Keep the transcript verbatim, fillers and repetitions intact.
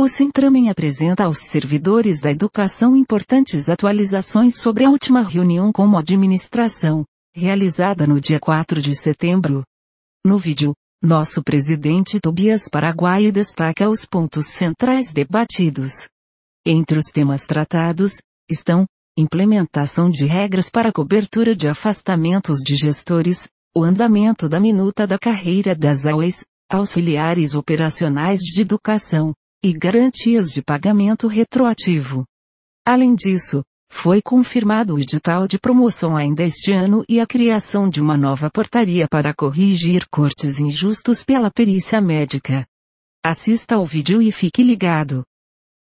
O Sintramen apresenta aos servidores da educação importantes atualizações sobre a última reunião como administração, realizada no dia quatro de setembro. No vídeo, nosso presidente Tobias Paraguaio destaca os pontos centrais debatidos. Entre os temas tratados, estão, implementação de regras para cobertura de afastamentos de gestores, o andamento da minuta da carreira das A U Es, auxiliares operacionais de educação, e garantias de pagamento retroativo. Além disso, foi confirmado o edital de promoção ainda este ano e a criação de uma nova portaria para corrigir cortes injustos pela perícia médica. Assista ao vídeo e fique ligado.